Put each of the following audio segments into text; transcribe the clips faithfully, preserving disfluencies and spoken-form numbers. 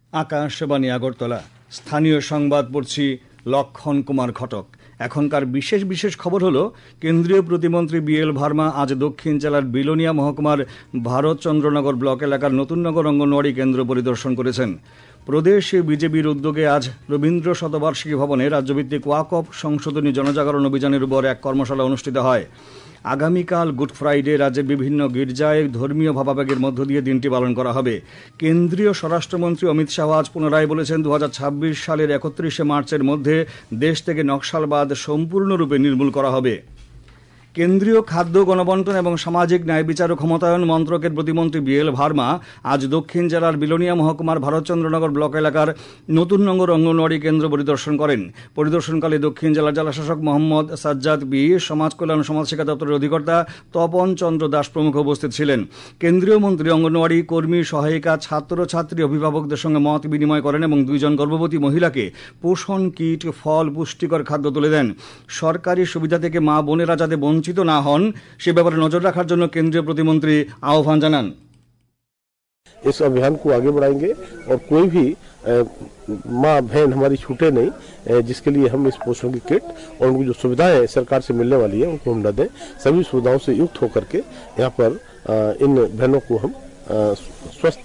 আকাশবাণী আগরতলা। স্থানীয় সংবাদ পড়ছি লক্ষণ কুমার ঘটক। এখনকার বিশেষ বিশেষ খবর হলো, কেন্দ্রীয় প্রতিমন্ত্রী বি এল ভার্মা আজ দক্ষিণ জেলার বিলোনিয়া মহকুমার ভারতচন্দ্রনগর ব্লক এলাকার নতুননগর অঙ্গনওয়াড়ি কেন্দ্র পরিদর্শন করেছেন। প্রদেশ বিজেপির উদ্যোগে আজ রবীন্দ্র শতবার্ষিকী ভবনে রাজ্যভিত্তিক ওয়াকফ সংশোধনী জনজাগরণ অভিযানের উপর এক কর্মশালা অনুষ্ঠিত হয়। আগামীকাল গুড ফ্রাইডে রাজ্যের বিভিন্ন গির্জায় ধর্মীয় ভাবাবেগের মধ্য দিয়ে দিনটি পালন করা হবে। কেন্দ্রীয় স্বরাষ্ট্রমন্ত্রী অমিত শাহ আজ পুনরায় বলেছেন, দু হাজার ছাব্বিশ সালের একত্রিশে মার্চের মধ্যে দেশ থেকে নকশালবাদ সম্পূর্ণরূপে নির্মূল করা হবে। কেন্দ্রীয় খাদ্য, গণবন্টন এবং সামাজিক ন্যায় বিচার ও ক্ষমতায়ন মন্ত্রকের প্রতিমন্ত্রী বি এল ভার্মা আজ দক্ষিণ জেলার বিলোনিয়া মহকুমার ভারতচন্দ্রনগর ব্লক এলাকার নতুননগর অঙ্গনওয়াড়ি কেন্দ্র পরিদর্শন করেন। পরিদর্শনকালে দক্ষিণ জেলার জেলাশাসক মোহাম্মদ সাজ্জাদ বি, সমাজ কল্যাণ সমাজশিক্ষা দপ্তরের অধিকর্তা তপন চন্দ্র দাস প্রমুখ উপস্থিত ছিলেন। কেন্দ্রীয় মন্ত্রী অঙ্গনওয়াড়ি কর্মী, সহায়িকা, ছাত্রছাত্রী, অভিভাবকদের সঙ্গে মত বিনিময় করেন এবং দুইজন গর্ভবতী মহিলাকে পোষণ কিট, ফল, পুষ্টিকর খাদ্য তুলে দেন। সরকারি সুবিধা থেকে মা বোনেরা যাতে বঞ্চিত না হন সে ব্যাপারে নজর রাখার জন্য কেন্দ্রীয় প্রতিমন্ত্রী আহ্বান জানান। इस अभियान को आगे बढ़ाएंगे और कोई भी माँ बहन हमारी छूटे नहीं, जिसके लिए हम इस पोषण की किट और उनको जो सुविधाएं सरकार से मिलने वाली है उनको हम न दें। सभी सुविधाओं से युक्त होकर के यहाँ पर इन बहनों को हम स्वस्थ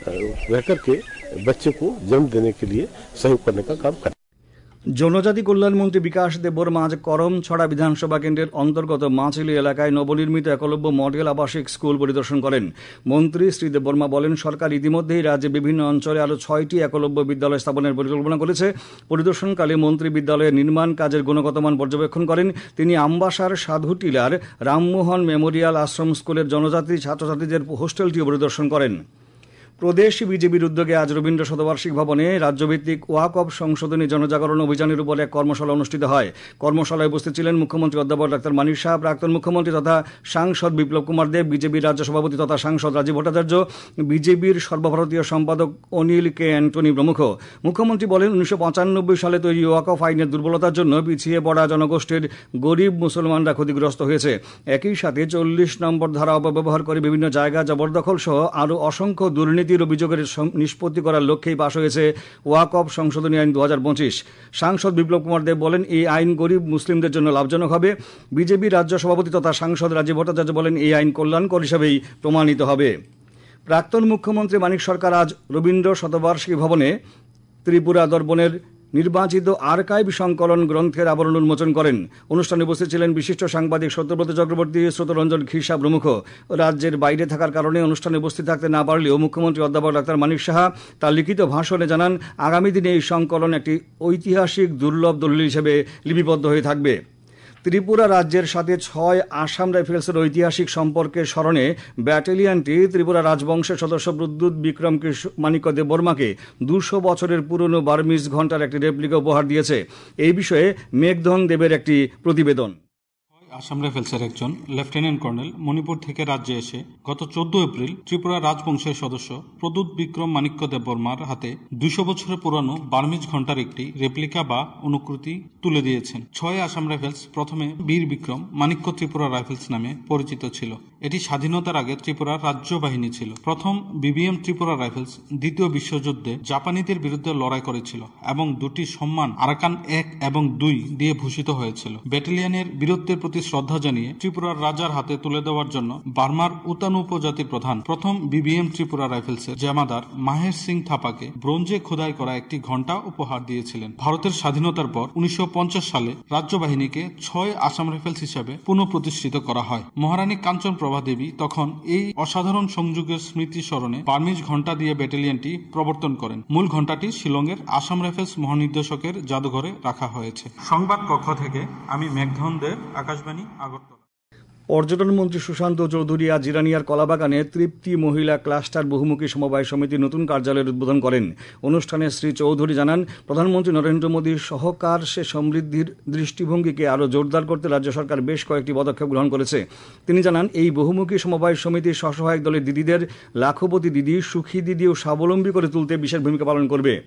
रह करके बच्चे को जन्म देने के लिए सहयोग करने का काम करें। জনজাতি কল্যাণমন্ত্রী বিকাশ দেববর্মা আজ করমছড়া বিধানসভা কেন্দ্রের অন্তর্গত মাছিলি এলাকায় নবনির্মিত একলব্য মডেল আবাসিক স্কুল পরিদর্শন করেন। মন্ত্রী শ্রী দেববর্মা বলেন, সরকার ইতিমধ্যেই রাজ্যে বিভিন্ন অঞ্চলে আরও ছয়টি একলব্য বিদ্যালয় স্থাপনের পরিকল্পনা করেছে। পরিদর্শনকালে মন্ত্রী বিদ্যালয়ের নির্মাণ কাজের গুণগত মান পর্যবেক্ষণ করেন। তিনি আমবাসার সাধুটিলার রামমোহন মেমোরিয়াল আশ্রম স্কুলের জনজাতি ছাত্রছাত্রীদের হোস্টেলটিও পরিদর্শন করেন। প্রদেশ বিজেপির উদ্যোগে আজ রবীন্দ্র শতবার্ষিকী ভবনে রাজ্যভিত্তিক ওয়াকফ সংশোধনী জনজাগরণ অভিযানের উপর এক কর্মশালা অনুষ্ঠিত হয়। কর্মশালায় উপস্থিত ছিলেন মুখ্যমন্ত্রী অধ্যাপক ডাক্তার মানিক শাহ, প্রাক্তন মুখ্যমন্ত্রী তথা সাংসদ বিপ্লব কুমার দেব, বিজেপির রাজ্য সভাপতি তথা সাংসদ রাজীব ভট্টাচার্য, বিজেপির সর্বভারতীয় সম্পাদক অনিল কে অ্যান্টনি প্রমুখ। মুখ্যমন্ত্রী বলেন, উনিশশো পঁচানব্বই সালে তৈরি ওয়াকফ আইনের দুর্বলতার জন্য পিছিয়ে পড়া জনগোষ্ঠীর গরিব মুসলমানরা ক্ষতিগ্রস্ত হয়েছে। একই সাথে চল্লিশ নম্বর ধারা অপব্যবহার করে বিভিন্ন জায়গা জবরদখল সহ আরও অসংখ্য দুর্নীতি অভিযোগের নিষ্পত্তি করার লক্ষ্যেই পাশ হয়েছে ওয়াকফ সংশোধনী আইন দু হাজার পঁচিশ। সাংসদ বিপ্লব কুমার দেব বলেন, এই আইন গরিব মুসলিমদের জন্য লাভজনক হবে। বিজেপি রাজ্য সভাপতি তথা সাংসদ রাজীব ভট্টাচার্য বলেন, এই আইন কল্যাণকর হিসেবেই প্রমাণিত হবে। প্রাক্তন মুখ্যমন্ত্রী মানিক সরকার আজ রবীন্দ্র শতবার্ষিকী ভবনে ত্রিপুরা দর্পণের নির্বাচিত আর্কাইভ সংকলন গ্রন্থের আবরণ উন্মোচন করেন। অনুষ্ঠানে উপস্থিত ছিলেন বিশিষ্ট সাংবাদিক সত্যব্রত চক্রবর্তী, শ্রোতরঞ্জন খিসা প্রমুখ। রাজ্যের বাইরে থাকার কারণে অনুষ্ঠানে উপস্থিত থাকতে না পারলেও মুখ্যমন্ত্রী অধ্যাপক ডাক্তার মানিক সাহা তার লিখিত ভাষণে জানান, আগামী দিনে এই সংকলন একটি ঐতিহাসিক দুর্লভ দলিল হিসেবে লিপিবদ্ধ হয়ে থাকবে। ত্রিপুরা রাজ্যের সাথে ছয় আসাম রাইফেলসের ঐতিহাসিক সম্পর্কের স্মরণে ব্যাটালিয়নটি ত্রিপুরা রাজবংশের সদস্য প্রদ্যুৎ বিক্রম মাণিক্য দেববর্মাকে দুশো বছরের পুরনো বার্মিজ ঘণ্টার একটি রেপ্লিকা উপহার দিয়েছে। এই বিষয়ে মেঘধন দেবের একটি প্রতিবেদন। আসাম রাইফেলসের একজন লেফটেন্যান্ট কর্নেল মণিপুর থেকে রাজ্যে এসে গত চোদ্দ এপ্রিল ত্রিপুরা রাজবংশের সদস্য প্রদ্যুৎ বিক্রম মাণিক্য দেববর্মার হাতে দুইশো বছরের পুরানো বার্মিজ ঘণ্টার একটি রেপ্লিকা বা অনুকৃতি তুলে দিয়েছেন। ছয় আসাম রাইফেলস প্রথমে বীর বিক্রম মাণিক্য ত্রিপুরা রাইফেলস নামে পরিচিত ছিল। এটি স্বাধীনতার আগে ত্রিপুরার রাজ্য বাহিনী ছিল। প্রথম বিবিএম ত্রিপুরা রাইফেলস দ্বিতীয় বিশ্বযুদ্ধে জাপানিদের বিরুদ্ধে লড়াই করেছিল এবং দুটি সম্মান আরাকান এক এবং দুই দিয়ে ভূষিত হয়েছিল। ব্যাটালিয়নের বীরত্বের প্রতি শ্রদ্ধা জানিয়ে ত্রিপুরার রাজার হাতে তুলে দেওয়ার জন্য বার্মার উতানু উপজাতি প্রধান প্রথম বিবিএম ত্রিপুরা রাইফেলসের জামাদার মাহের সিং থাপাকে ব্রোঞ্জে খোদাই করা একটি ঘণ্টা উপহার দিয়েছিলেন। ভারতের স্বাধীনতার পর উনিশশো পঞ্চাশ সালে রাজ্য বাহিনীকে ছয় আসাম রাইফেলস হিসাবে পুনঃপ্রতিষ্ঠিত করা হয়। মহারানী কাঞ্চন প্রভা দেবী তখন এই অসাধারণ সংযোগের স্মৃতি স্মরণে বার্মিজ ঘণ্টা দিয়ে ব্যাটালিয়নটি প্রবর্তন করেন। মূল ঘণ্টাটি শিলংয়ের আসাম রাইফেলস মহানির্দেশকের জাদুঘরে রাখা হয়েছে। সংবাদ কক্ষ থেকে আমি মেঘধন দেব, আকাশবাণী আগরতলা। পর্যটন মন্ত্রী সুশান্ত চৌধুরী আজ জিরানিয়ার কলাবাগানে তৃপ্তি মহিলা ক্লাস্টার বহুমুখী সমবায় সমিতির নতুন কার্যালয়ের উদ্বোধন করেন। অনুষ্ঠানে শ্রী চৌধুরী জানান, প্রধানমন্ত্রী নরেন্দ্র মোদীর সহকার সে সমৃদ্ধির দৃষ্টিভঙ্গিকে আরও জোরদার করতে রাজ্য সরকার বেশ কয়েকটি পদক্ষেপ গ্রহণ করেছে। তিনি জানান, এই বহুমুখী সমবায় সমিতির স্বসহায়ক দলের দিদিদের লাখপতি দিদি, সুখী দিদি ও স্বাবলম্বী করে তুলতে বিশেষ ভূমিকা পালন করবে।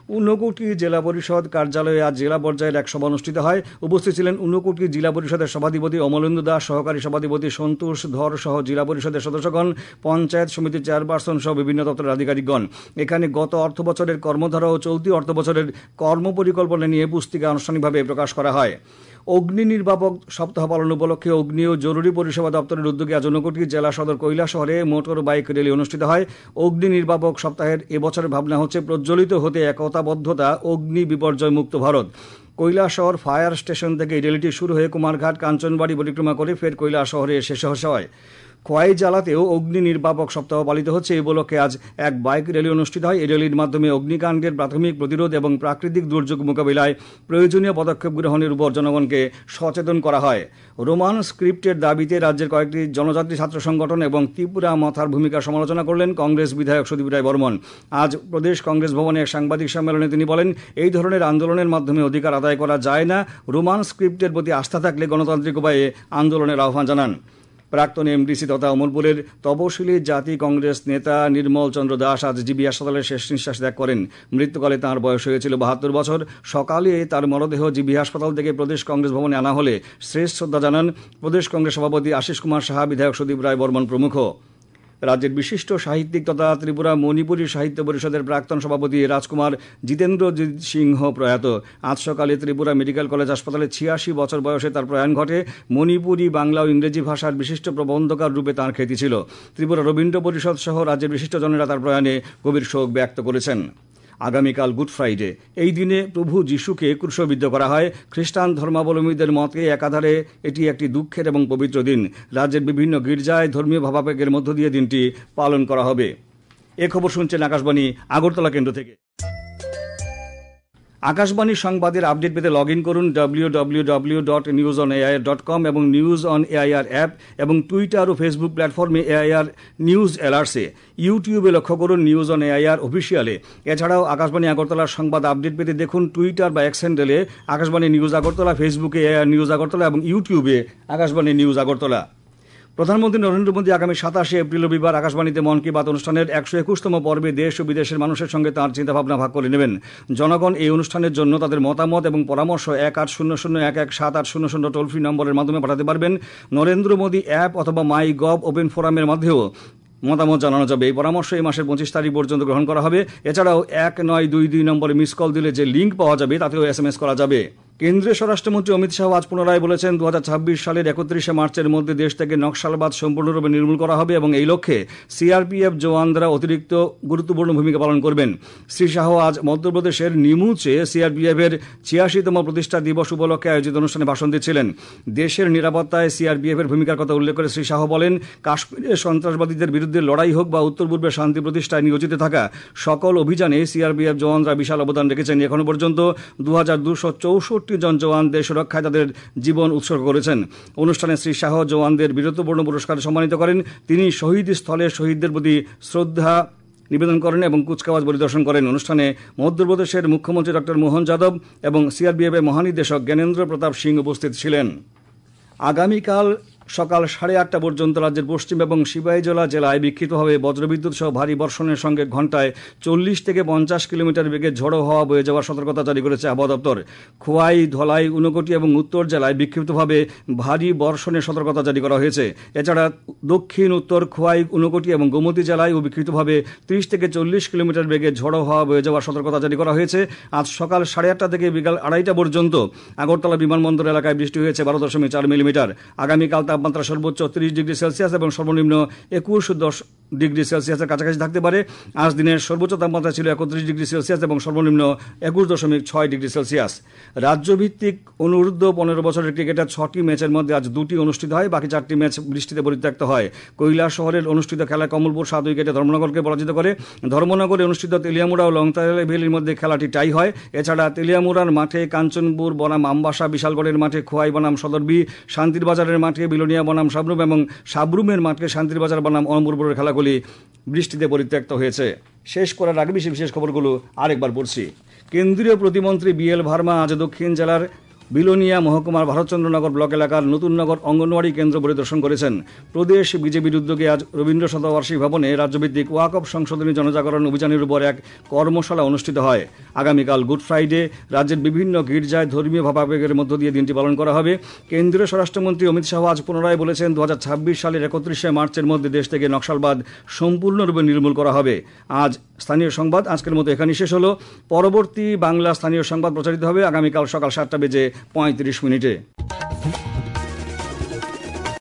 ঊনকোটি জেলা পরিষদ কার্যালয়ে আজ জেলা পর্যায়ের এক সভা অনুষ্ঠিত হয়। উপস্থিত ছিলেন ঊনকোটি জেলা পরিষদের সভাধিপতি অমলেন্দু দাস, সহকারী সভাধিপতি সন্তোষ ধর সহ জেলা পরিষদের সদস্যগণ, পঞ্চায়েত সমিতির চেয়ারপারসন সহ বিভিন্ন দপ্তরের আধিকারিকগণ। এখানে গত অর্থ বছরের কর্মধারা ও চলতি অর্থ বছরের কর্মপরিকল্পনা নিয়ে পুস্তিকা আনুষ্ঠানিকভাবে প্রকাশ করা হয়। অগ্নি নির্বাপক সপ্তাহ পালন উপলক্ষে অগ্নি ও জরুরি পরিষেবা দপ্তরের উদ্যোগে আজ ঊনকোটি জেলা সদর কৈলাসহরে মোটর বাইক র্যালি অনুষ্ঠিত হয়। অগ্নি নির্বাপক সপ্তাহের এবছরের ভাবনা হচ্ছে প্রজ্বলিত হতে একতাবদ্ধতা, অগ্নি বিপর্যয় মুক্ত ভারত। কৈলাসহর ফায়ার স্টেশন থেকে এই র্যালিটি শুরু হয়ে কুমারঘাট কাঞ্চনবাড়ি পরিক্রমা করে ফের কৈলাসহরে শেষ হয়। খোয়াই জেলাতেও অগ্নি নির্বাপক সপ্তাহ পালিত হচ্ছে। এই উপলক্ষে আজ এক বাইক র্যালি অনুষ্ঠিত হয়। এই র্যালির মাধ্যমে অগ্নিকাণ্ডের প্রাথমিক প্রতিরোধ এবং প্রাকৃতিক দুর্যোগ মোকাবিলায় প্রয়োজনীয় পদক্ষেপ গ্রহণের উপর জনগণকে সচেতন করা হয়। রোমান স্ক্রিপ্টের দাবিতে রাজ্যের কয়েকটি জনজাতি ছাত্র সংগঠন এবং ত্রিপুরা মাথার ভূমিকা সমালোচনা করলেন কংগ্রেস বিধায়ক সুদীপ রায় বর্মন। আজ প্রদেশ কংগ্রেস ভবনে এক সাংবাদিক সম্মেলনে তিনি বলেন, এই ধরনের আন্দোলনের মাধ্যমে অধিকার আদায় করা যায় না। রোমান স্ক্রিপ্টের প্রতি আস্থা থাকলে গণতান্ত্রিক উপায়ে আন্দোলনের আহ্বান জানান। প্রাক্তন এমডিসি তথা অমরপুরের তপশিলি জাতি কংগ্রেস নেতা নির্মল চন্দ্র দাস আজ জিবি হাসপাতালে শেষ নিঃশ্বাস ত্যাগ করেন। মৃত্যুকালে তাঁর বয়স হয়েছিল বাহাত্তর বছর। সকালে তার মরদেহ জিবি হাসপাতাল থেকে প্রদেশ কংগ্রেস ভবনে আনা হলে শেষ শ্রদ্ধা জানান প্রদেশ কংগ্রেস সভাপতি আশিস কুমার সাহা, বিধায়ক সুদীপ রায় বর্মন প্রমুখ। রাজ্যের বিশিষ্ট সাহিত্যিক তথা ত্রিপুরা মণিপুরী সাহিত্য পরিষদের প্রাক্তন সভাপতি রাজকুমার জিতেন্দ্রজিৎ সিংহ প্রয়াত। আজ সকালে ত্রিপুরা মেডিকেল কলেজ হাসপাতালে ছিয়াশি বছর বয়সে তার প্রয়াণ ঘটে। মণিপুরী, বাংলা ও ইংরেজি ভাষার বিশিষ্ট প্রবন্ধকার রূপে তাঁর খ্যাতি ছিল। ত্রিপুরা রবীন্দ্র পরিষদ সহ রাজ্যের বিশিষ্টজনেরা তার প্রয়াণে গভীর শোক ব্যক্ত করেছেন। আগামীকাল গুড ফ্রাইডে। এই দিনে প্রভু যিশুকে ক্রুশবিদ্ধ করা হয়। খ্রিস্টান ধর্মাবলম্বীদের মতে একাধারে এটি একটি দুঃখের এবং পবিত্র দিন। রাজ্যের বিভিন্ন গির্জায় ধর্মীয় ভাবাবেগের মধ্য দিয়ে দিনটি পালন করা হবে। এ খবর শুনছেন আকাশবাণী আগরতলা কেন্দ্র থেকে। আকাশবাণী সংবাদের আপডেট পেতে লগ ইন করুন W W W dot news on AIR dot com এবং নিউজ অন এআইআর অ্যাপ এবং টুইটার ও ফেসবুক প্ল্যাটফর্মে এআইআর নিউজ অ্যালার্টসে। ইউটিউবে লক্ষ্য করুন নিউজ অন এআইআর অফিসিয়ালে। এছাড়াও আকাশবাণী আগরতলার সংবাদ আপডেট পেতে দেখুন টুইটার বা এক্স হ্যান্ডেলে আকাশবাণী নিউজ আগরতলা, ফেসবুকে এআইআর নিউজ আগরতলা এবং ইউটিউবে আকাশবাণী নিউজ আগরতলা। প্রধানমন্ত্রী নরেন্দ্র মোদী আগামী সাতাশে এপ্রিল রবিবার আকাশবাণীতে মন কি বাত অনুষ্ঠানের একশো একুশতম পর্বে দেশ ও বিদেশের মানুষের সঙ্গে তাঁর চিন্তাভাবনা ভাগ করে নেবেন। জনগণ এই অনুষ্ঠানের জন্য তাদের মতামত এবং পরামর্শ এক আট শূন্য শূন্য এক এক সাত আট শূন্য শূন্য টোল ফ্রি নম্বরের মাধ্যমে পাঠাতে পারবেন। নরেন্দ্র মোদী অ্যাপ অথবা মাই গভ ওপেন ফোরামের মাধ্যমেও মতামত জানানো যাবে। এই পরামর্শ এই মাসের পঁচিশ তারিখ পর্যন্ত গ্রহণ করা হবে। এছাড়াও এক নয় দুই দুই নম্বরে মিস কল দিলে যে লিঙ্ক পাওয়া যাবে তাতেও এস এম এস করা যাবে। কেন্দ্রীয় স্বরাষ্ট্রমন্ত্রী অমিত শাহ আজ পুনরায় বলেছেন, দু হাজার ছাব্বিশ সালের একত্রিশে মার্চের মধ্যে দেশ থেকে নকশালবাদ সম্পূর্ণরূপে নির্মূল করা হবে এবং এই লক্ষ্যে সিআরপিএফ জওয়ানরা অতিরিক্ত গুরুত্বপূর্ণ ভূমিকা পালন করবেন। শ্রী শাহ আজ মধ্যপ্রদেশের নিমুচে সিআরপিএফের ছিয়াশিতম প্রতিষ্ঠা দিবস উপলক্ষে আয়োজিত অনুষ্ঠানে ভাষণ দিচ্ছিলেন। দেশের নিরাপত্তায় সিআরপিএফের ভূমিকার কথা উল্লেখ করে শ্রী শাহ বলেন, কাশ্মীরে সন্ত্রাসবাদীদের বিরুদ্ধে লড়াই হোক বা উত্তর পূর্বে শান্তি প্রতিষ্ঠায় নিয়োজিত থাকা সকল অভিযানে সিআরপিএফ জওয়ানরা বিশাল অবদান রেখেছেন। এখনো পর্যন্ত দু হাজার দুশো চৌষট্টি জন জওয়ান দেশ সুরক্ষায় তাদের জীবন উৎসর্গ করেছেন। অনুষ্ঠানে শ্রী শাহ জওয়ানদের বীরত্বপূর্ণ পুরস্কারে সম্মানিত করেন। তিনি শহীদ স্থলে শহীদদের প্রতি শ্রদ্ধা নিবেদন করেন এবং কুচকাওয়াজ পরিদর্শন করেন। অনুষ্ঠানে মধ্যপ্রদেশের মুখ্যমন্ত্রী ডক্টর মোহন যাদব এবং সিআরপিএফের মহানির্দেশক জ্ঞানেন্দ্র প্রতাপ সিং উপস্থিত ছিলেন। আগামীকাল সকাল সাড়ে আটটা পর্যন্ত রাজ্যের পশ্চিম এবং সিপাহীজলা জেলায় বিক্ষিপ্তভাবে বজ্রবিদ্যুৎ সহ ভারী বর্ষণের সঙ্গে ঘন্টায় চল্লিশ থেকে পঞ্চাশ কিলোমিটার বেগে ঝোড়ো হওয়া বয়ে যাওয়ার সতর্কতা জারি করেছে আবহাওয়া দপ্তর। খোয়াই, ধলাই, ঊনকোটি এবং উত্তর জেলায় বিক্ষিপ্তভাবে ভারী বর্ষণের সতর্কতা জারি করা হয়েছে। এছাড়া দক্ষিণ, উত্তর, খোয়াই, ঊনকোটি এবং গোমতী জেলায়ও বিক্ষিপ্তভাবে ত্রিশ থেকে চল্লিশ কিলোমিটার বেগে ঝোড়ো হওয়া বয়ে যাওয়ার সতর্কতা জারি করা হয়েছে। আজ সকাল সাড়ে আটটা থেকে বিকাল আড়াইটা পর্যন্ত আগরতলা বিমানবন্দর এলাকায় বৃষ্টি হয়েছে বারো দশমিক চার মিলিমিটার। আগামীকাল তাপমাত্রা সর্বোচ্চ ত্রিশ ডিগ্রি সেলসিয়াস এবং সর্বনিম্ন একুশ দশ ডিগ্রি সেলসিয়াসের কাছাকাছি থাকতে পারে। আজ দিনের সর্বোচ্চ তাপমাত্রা ছিল একত্রিশ ডিগ্রি সেলসিয়াস এবং সর্বনিম্ন একুশ দশমিক ছয় ডিগ্রি সেলসিয়াস। রাজ্যভিত্তিক অনূর্ধ্ব পনেরো বছরের ক্রিকেটের ছটি ম্যাচের মধ্যে আজ দুটি অনুষ্ঠিত হয়, বাকি চারটি ম্যাচ বৃষ্টিতে পরিত্যক্ত হয়। কৈলাস শহরের অনুষ্ঠিত খেলায় কমলপুর সাত উইকেটে ধর্মনগরকে পরাজিত করে। ধর্মনগরে অনুষ্ঠিত তেলিয়ামুড়া ও লংতাইলে ভ্যালির মধ্যে খেলাটি টাই হয়। এছাড়া তেলিয়ামুড়ার মাঠে কাঞ্চনপুর বনাম আমবাসা, বিশালগড়ের মাঠে খোয়াই বনাম সদরবি, শান্তির বাজারের মাঠে বিলোনিয়া বনাম সাবরুম এবং সাবরুমের মাঠে শান্তির বাজার বনাম অমরপুরের খেলাগুলি বৃষ্টিতে পরিত্যক্ত হয়েছে। শেষ করার আগে বিশেষ বিশেষ খবরগুলো আরেকবার পড়ছি। কেন্দ্রীয় প্রতিমন্ত্রী বি এল ভার্মা আজ দক্ষিণ জেলার বিলোনিয়া মহকুমার ভারতচন্দ্রনগর ব্লক এলাকার নতুন নগর অঙ্গনওয়াড়ি কেন্দ্র পরিদর্শন করেছেন। প্রদেশ বিজেপির উদ্যোগে আজ রবীন্দ্র শতবার্ষিকী ভবনে রাজ্যভিত্তিক ওয়াকফ সংশোধনী জনজাগরণ অভিযানের উপর এক কর্মশালা অনুষ্ঠিত হয়। আগামীকাল গুড ফ্রাইডে রাজ্যের বিভিন্ন গির্জায় ধর্মীয় ভাবাবেগের মধ্য দিয়ে দিনটি পালন করা হবে। কেন্দ্রীয় স্বরাষ্ট্রমন্ত্রী অমিত শাহ আজ পুনরায় বলেছেন, দু হাজার ছাব্বিশ সালের একত্রিশে মার্চের মধ্যে দেশ থেকে নকশালবাদ সম্পূর্ণরূপে নির্মূল করা হবে। আজ স্থানীয় সংবাদ আজকের মতো এখানেই শেষ হলো। পরবর্তী বাংলা স্থানীয় সংবাদ প্রচারিত হবে আগামীকাল সকাল সাতটা বেজে পঁয়ত্রিশ মিনিটে।